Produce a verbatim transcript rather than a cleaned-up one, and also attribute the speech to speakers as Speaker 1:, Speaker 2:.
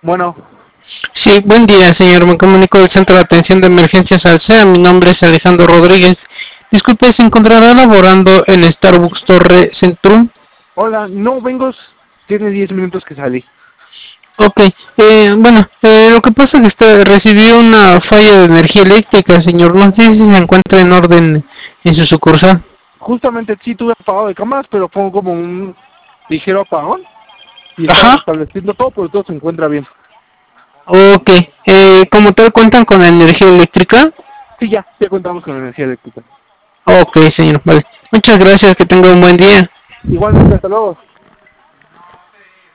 Speaker 1: Bueno,
Speaker 2: Sí, buen día, señor. Me comunico del Centro de Atención de Emergencias Alsea. Mi nombre es Alejandro Rodríguez. Disculpe, ¿se encontrará laborando en Starbucks Torre Centrum?
Speaker 1: hola, no vengo, tiene diez minutos que salí.
Speaker 2: Ok, eh, bueno, eh, lo que pasa es que está, recibí una falla de energía eléctrica, señor. No sé si se encuentra en orden en su sucursal.
Speaker 1: Justamente sí tuve apagado de cámaras, pero fue como un ligero apagón y estaba
Speaker 2: Ajá.
Speaker 1: restableciendo todo, pero todo se encuentra bien.
Speaker 2: Ok, eh, como tal, ¿cuentan con energía eléctrica?
Speaker 1: Sí, ya, ya contamos con energía eléctrica.
Speaker 2: Ok, señor, vale. Muchas gracias, que tenga un buen día.
Speaker 1: Igualmente, hasta luego.